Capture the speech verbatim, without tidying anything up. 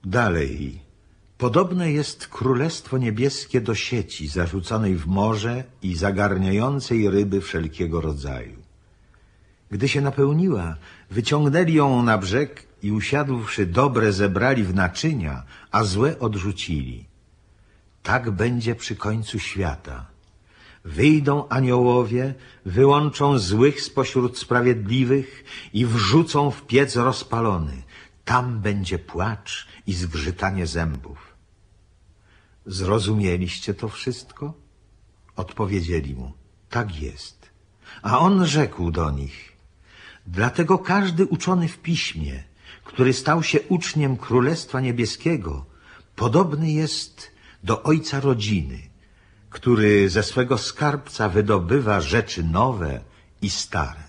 Dalej. Podobne jest Królestwo Niebieskie do sieci zarzuconej w morze i zagarniającej ryby wszelkiego rodzaju. Gdy się napełniła, wyciągnęli ją na brzeg i usiadłszy dobre zebrali w naczynia, a złe odrzucili. Tak będzie przy końcu świata. Wyjdą aniołowie, wyłączą złych spośród sprawiedliwych i wrzucą w piec rozpalony. Tam będzie płacz i zgrzytanie zębów. Zrozumieliście to wszystko? Odpowiedzieli mu, tak jest. A on rzekł do nich, dlatego każdy uczony w piśmie, który stał się uczniem Królestwa Niebieskiego, podobny jest do ojca rodziny, który ze swego skarbca wydobywa rzeczy nowe i stare.